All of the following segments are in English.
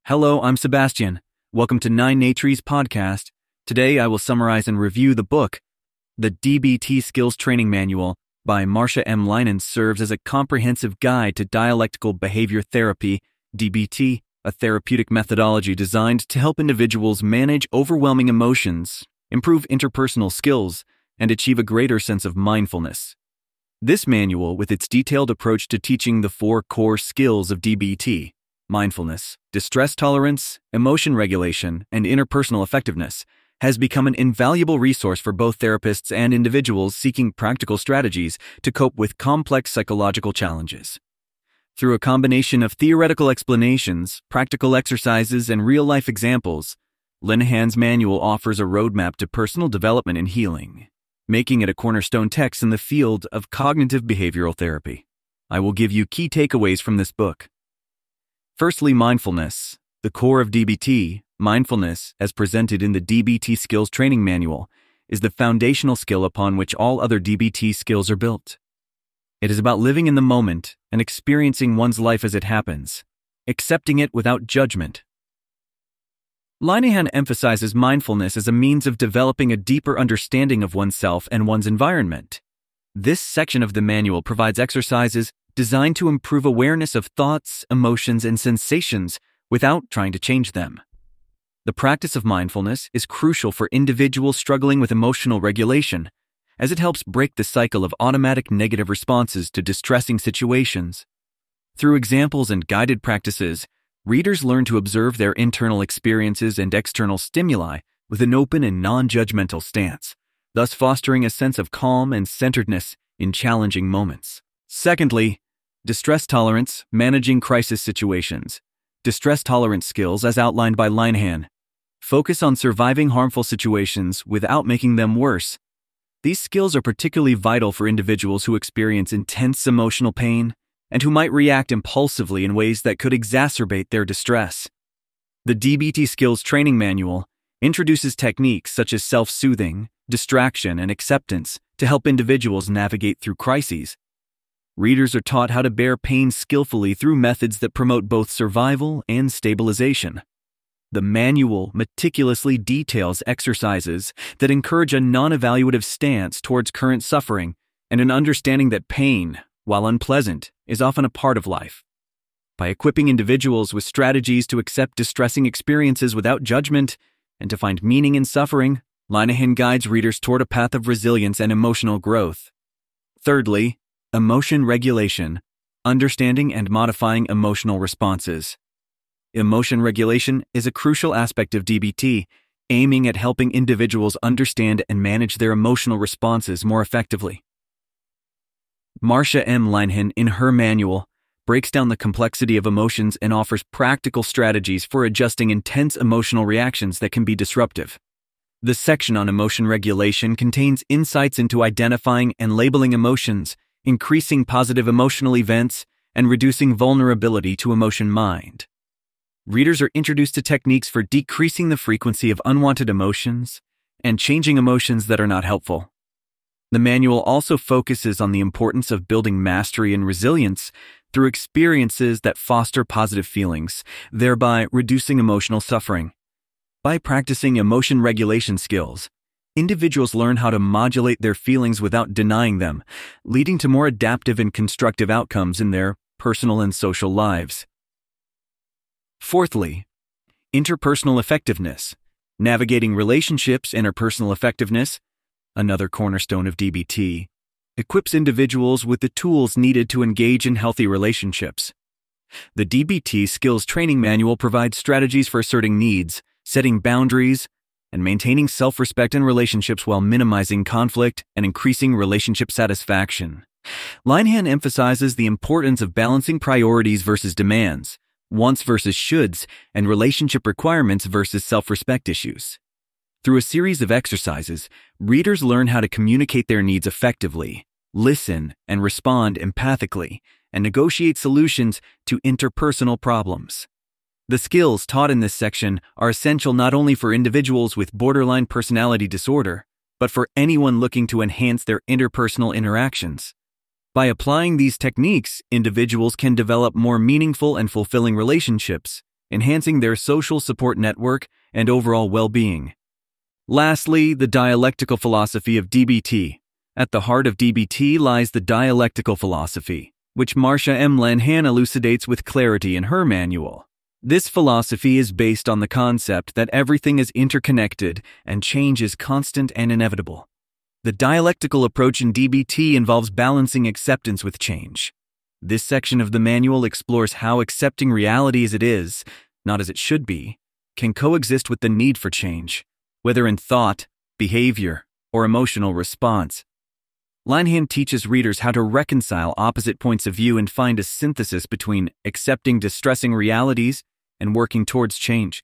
Hello, I'm Sebastian. Welcome to 9Natries podcast. Today I will summarize and review the book, The DBT Skills Training Manual by Marsha M. Linehan serves as a comprehensive guide to dialectical behavior therapy, DBT, a therapeutic methodology designed to help individuals manage overwhelming emotions, improve interpersonal skills, and achieve a greater sense of mindfulness. This manual, with its detailed approach to teaching the 4 core skills of DBT, mindfulness, distress tolerance, emotion regulation, and interpersonal effectiveness, has become an invaluable resource for both therapists and individuals seeking practical strategies to cope with complex psychological challenges. Through a combination of theoretical explanations, practical exercises, and real-life examples, Linehan's manual offers a roadmap to personal development and healing, making it a cornerstone text in the field of cognitive behavioral therapy. I will give you key takeaways from this book. Firstly, mindfulness. The core of DBT, mindfulness, as presented in the DBT Skills Training Manual, is the foundational skill upon which all other DBT skills are built. It is about living in the moment and experiencing one's life as it happens, accepting it without judgment. Linehan emphasizes mindfulness as a means of developing a deeper understanding of oneself and one's environment. This section of the manual provides exercises designed to improve awareness of thoughts, emotions, and sensations without trying to change them. The practice of mindfulness is crucial for individuals struggling with emotional regulation, as it helps break the cycle of automatic negative responses to distressing situations. Through examples and guided practices, readers learn to observe their internal experiences and external stimuli with an open and non-judgmental stance, thus fostering a sense of calm and centeredness in challenging moments. Secondly, distress tolerance, managing crisis situations. Distress tolerance skills, as outlined by Linehan, focus on surviving harmful situations without making them worse. These skills are particularly vital for individuals who experience intense emotional pain and who might react impulsively in ways that could exacerbate their distress. The DBT Skills Training Manual introduces techniques such as self-soothing, distraction, and acceptance to help individuals navigate through crises. Readers are taught how to bear pain skillfully through methods that promote both survival and stabilization. The manual meticulously details exercises that encourage a non-evaluative stance towards current suffering and an understanding that pain, while unpleasant, is often a part of life. By equipping individuals with strategies to accept distressing experiences without judgment and to find meaning in suffering, Linehan guides readers toward a path of resilience and emotional growth. Thirdly, emotion regulation, understanding and modifying emotional responses. Emotion regulation is a crucial aspect of DBT, aiming at helping individuals understand and manage their emotional responses more effectively. Marsha M. Linehan, in her manual, breaks down the complexity of emotions and offers practical strategies for adjusting intense emotional reactions that can be disruptive. The section on emotion regulation contains insights into identifying and labeling emotions, increasing positive emotional events, and reducing vulnerability to emotion mind. Readers are introduced to techniques for decreasing the frequency of unwanted emotions and changing emotions that are not helpful. The manual also focuses on the importance of building mastery and resilience through experiences that foster positive feelings, thereby reducing emotional suffering. By practicing emotion regulation skills, individuals learn how to modulate their feelings without denying them, leading to more adaptive and constructive outcomes in their personal and social lives. Fourthly, interpersonal effectiveness. Navigating relationships, interpersonal effectiveness, another cornerstone of DBT, equips individuals with the tools needed to engage in healthy relationships. The DBT Skills Training Manual provides strategies for asserting needs, setting boundaries, and maintaining self-respect in relationships while minimizing conflict and increasing relationship satisfaction. Linehan emphasizes the importance of balancing priorities versus demands, wants versus shoulds, and relationship requirements versus self-respect issues. Through a series of exercises, readers learn how to communicate their needs effectively, listen and respond empathically, and negotiate solutions to interpersonal problems. The skills taught in this section are essential not only for individuals with borderline personality disorder, but for anyone looking to enhance their interpersonal interactions. By applying these techniques, individuals can develop more meaningful and fulfilling relationships, enhancing their social support network and overall well-being. Lastly, the dialectical philosophy of DBT. At the heart of DBT lies the dialectical philosophy, which Marsha M. Linehan elucidates with clarity in her manual. This philosophy is based on the concept that everything is interconnected and change is constant and inevitable. The dialectical approach in DBT involves balancing acceptance with change. This section of the manual explores how accepting reality as it is, not as it should be, can coexist with the need for change, whether in thought, behavior, or emotional response. Linehan teaches readers how to reconcile opposite points of view and find a synthesis between accepting distressing realities and working towards change.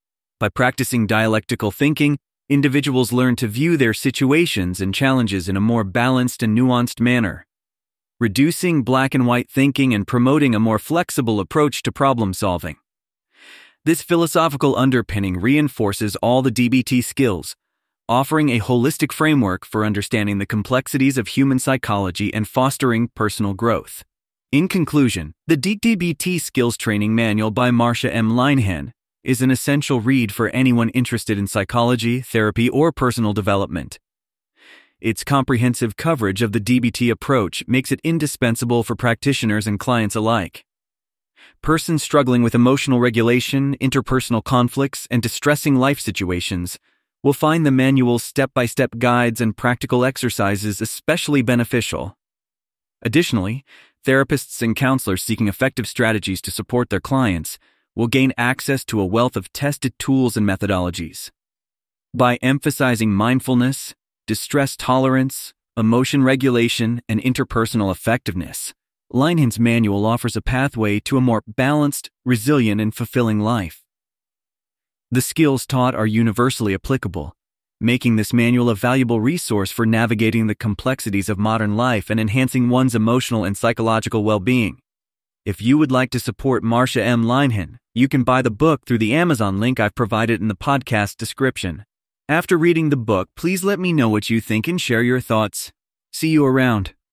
By practicing dialectical thinking, individuals learn to view their situations and challenges in a more balanced and nuanced manner, reducing black and white thinking and promoting a more flexible approach to problem solving. This philosophical underpinning reinforces all the DBT skills, offering a holistic framework for understanding the complexities of human psychology and fostering personal growth. In conclusion, the DBT Skills Training Manual by Marsha M. Linehan is an essential read for anyone interested in psychology, therapy, or personal development. Its comprehensive coverage of the DBT approach makes it indispensable for practitioners and clients alike. Persons struggling with emotional regulation, interpersonal conflicts, and distressing life situations will find the manual's step-by-step guides and practical exercises especially beneficial. Additionally, therapists and counselors seeking effective strategies to support their clients will gain access to a wealth of tested tools and methodologies. By emphasizing mindfulness, distress tolerance, emotion regulation, and interpersonal effectiveness, Linehan's manual offers a pathway to a more balanced, resilient, and fulfilling life. The skills taught are universally applicable, making this manual a valuable resource for navigating the complexities of modern life and enhancing one's emotional and psychological well-being. If you would like to support Marsha M. Linehan, you can buy the book through the Amazon link I've provided in the podcast description. After reading the book, please let me know what you think and share your thoughts. See you around.